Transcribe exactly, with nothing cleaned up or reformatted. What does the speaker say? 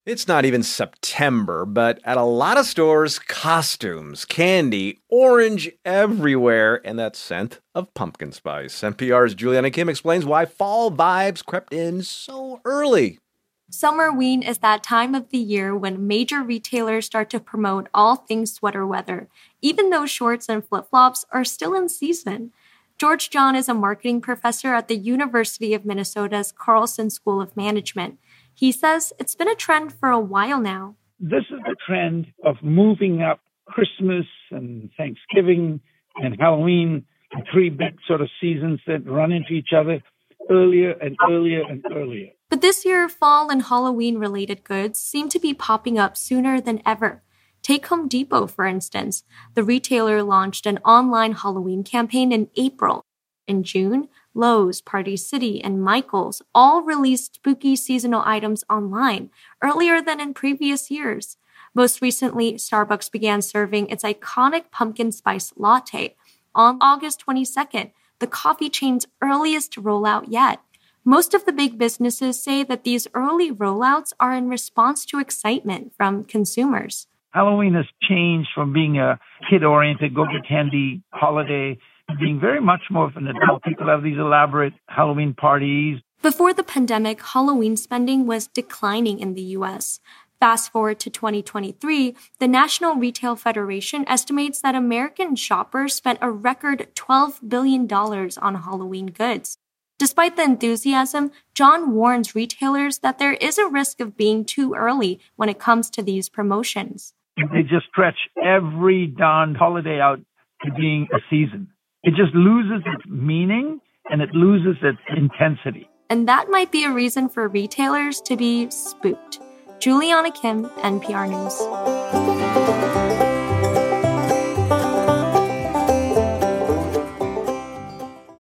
It's not even September, but at a lot of stores, costumes, candy, orange everywhere, and that scent of pumpkin spice. N P R's Juliana Kim explains why fall vibes crept in so early. Summerween is that time of the year when major retailers start to promote all things sweater weather, even though shorts and flip-flops are still in season. George John is a marketing professor at the University of Minnesota's Carlson School of Management. He says it's been a trend for a while now. This is the trend of moving up Christmas and Thanksgiving and Halloween, the three big sort of seasons that run into each other earlier and earlier and earlier. But this year, fall and Halloween-related goods seem to be popping up sooner than ever. Take Home Depot, for instance. The retailer launched an online Halloween campaign in April. In June, Lowe's, Party City, and Michaels all released spooky seasonal items online earlier than in previous years. Most recently, Starbucks began serving its iconic pumpkin spice latte on August twenty-second, the coffee chain's earliest rollout yet. Most of the big businesses say that these early rollouts are in response to excitement from consumers. Halloween has changed from being a kid-oriented go-get-candy holiday to being very much more of an adult. People have these elaborate Halloween parties. Before the pandemic, Halloween spending was declining in the U S. Fast forward to twenty twenty-three, the National Retail Federation estimates that American shoppers spent a record twelve billion dollars on Halloween goods. Despite the enthusiasm, John warns retailers that there is a risk of being too early when it comes to these promotions. They just stretch every darned holiday out to being a season. It just loses its meaning and it loses its intensity. And that might be a reason for retailers to be spooked. Juliana Kim, N P R News.